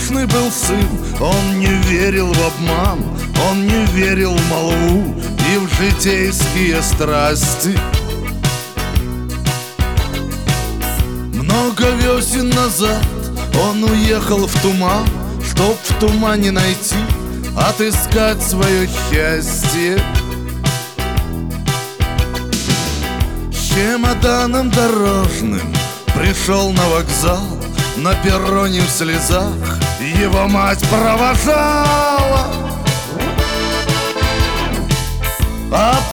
Послушный был сын, он не верил в обман, он не верил в молву и в житейские страсти. Много весен назад он уехал в туман, чтоб в тумане найти, отыскать свое счастье. С чемоданом дорожным пришел на вокзал, на перроне в слезах его мать провожала. А